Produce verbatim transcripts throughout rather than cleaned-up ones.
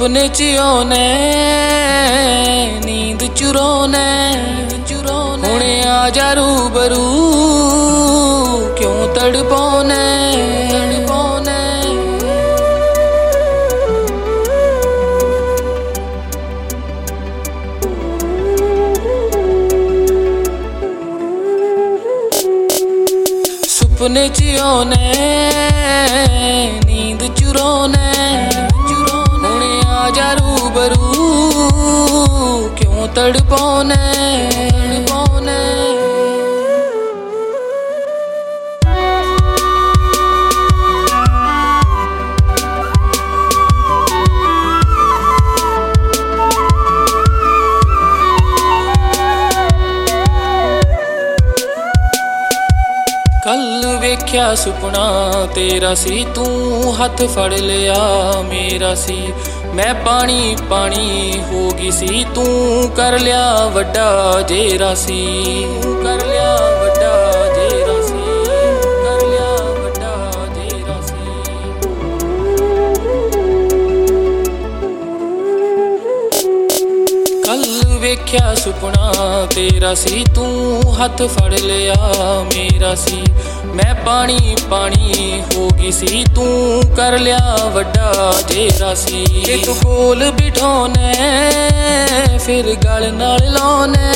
सुपने च आउने नींद चुराने चुराने हुणे आजा रूबरू क्यों तड़पाने तड़पाने सुपने च आउने नींद चुराने हुणे आजा रूबरू क्यों तड़पाने तड़पाने कल वेख्या सुपना तेरा सी तू हथ फड़ लिया मेरा सी मैं पानी पानी हो गई सी तू कर लिया वड्डा जेरा सी कर लिया वड्डा जेरा सी कर लिया वड्डा जेरा सी कल वेख्या सुपना तेरा सी तू हथ फड़ लिया मेरा सी मैं पानी पानी हो गई सी तू कर लिया वड्डा जेरा सी एक कोल बिठाने फिर गल नाल लाने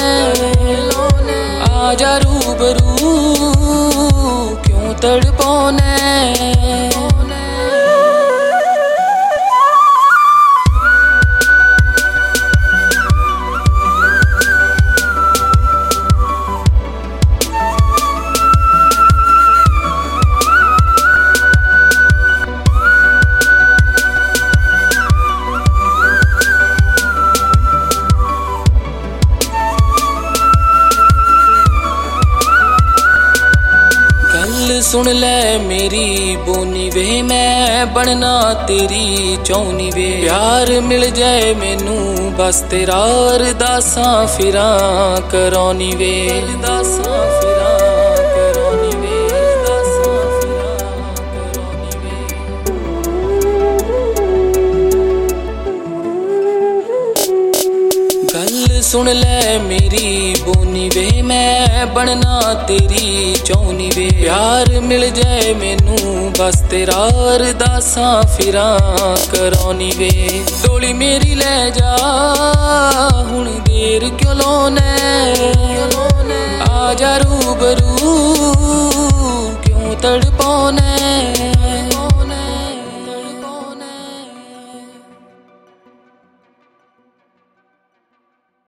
आजा रूबरू क्यों तड़पाने सुन ले मेरी बोनी वे मैं बनना तेरी चौनी वे प्यार मिल जाए मैनू बस तेरा अरदासां फिरां करौनी वे अरदासां फिरां करौनी वे अरदासां फिरां करौनी वे गल सुन ले मेरी बोनी वे मैं बनना तेरी चौनी वे प्यार मिल जाए मैनू बस तेरा अरदासां फिरां करौनी वे डोली मेरी ले जा हुण देर क्यों लाउने आजा रूबरू क्यों तड़पा